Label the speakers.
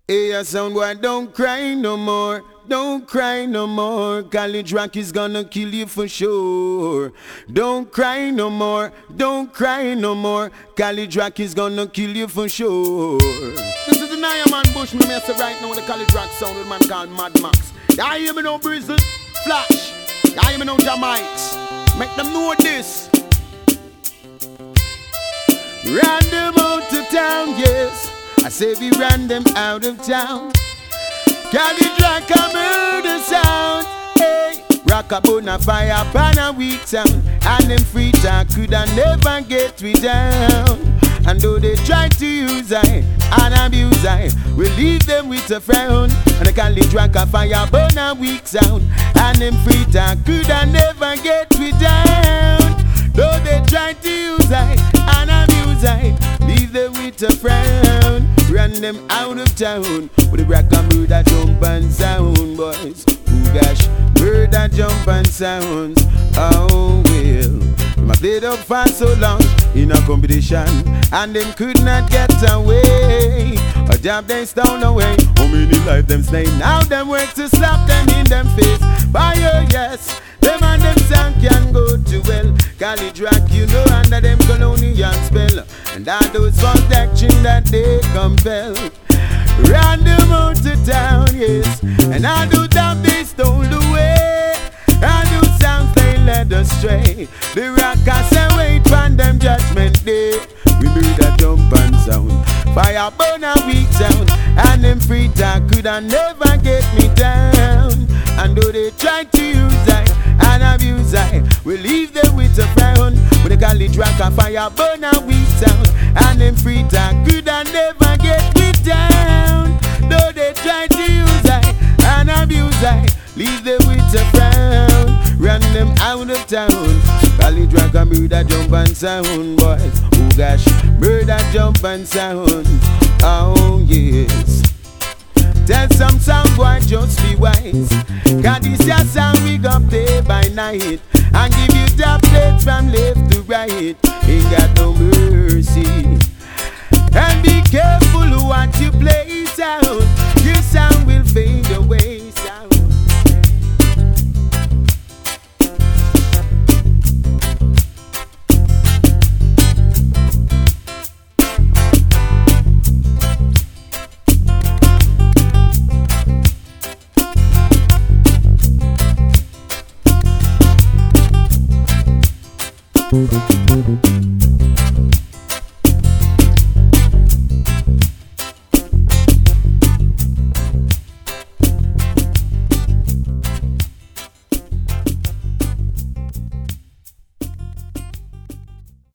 Speaker 1: Hey, a sound boy, don't cry no more. Don't cry no more. College rock is gonna kill you for sure. Don't cry no more. Don't cry no more. College rock is gonna kill you for sure. This is the Naya Man Bush. Me say right now with the college rock sound with a man called Mad Max. Y'all hear me now, Brizzle? Flash. Y'all hear me now, Jamaics? Make them know this. Ran them out of town, yes. I say we ran them out of town. College rock a murder sound. Hey, rock a bona fire upon a weak sound. And them free talk coulda never get we down. And though they try to use I and abuse I, we leave them with a frown. And the college rock a fire bona weak sound. And them free talk coulda never get we down. Though they try to use I and abuse I, leave them with a frown. Run them out of town with the rock and murder jump and sound, boys. Oh gosh, murder jump and sounds. Oh well, I played up for so long in a competition, and them could not get away. A job they stone away. How many life them slay? Now them work to slap them in them face. Fire, yes. Them and them sound can go to well. College rock, you know, under them colonial spell. And all those false action that they compel. Ran them out of town, yes. And all those that they stole away. All those sounds they led astray. The rockers say wait for them judgment day. We made a jump and sound. Fire burn a weak sound. And them free talk coulda never get me down. And though they try to use I and abuse I, we leave them with a frown. With a college rock and fire burn a weak sound. And them free talk coulda never get me down. Though they try to use I and abuse I, leave them with a frown. Run them out of town. College rock and murder jump and sound, boys. Oh gosh, murder jump and sound. Oh yes. Tell some sound boy just be wise. Cause this your sound we gon' play by night. And give you tablets from left to right. Ain't got no mercy. And be careful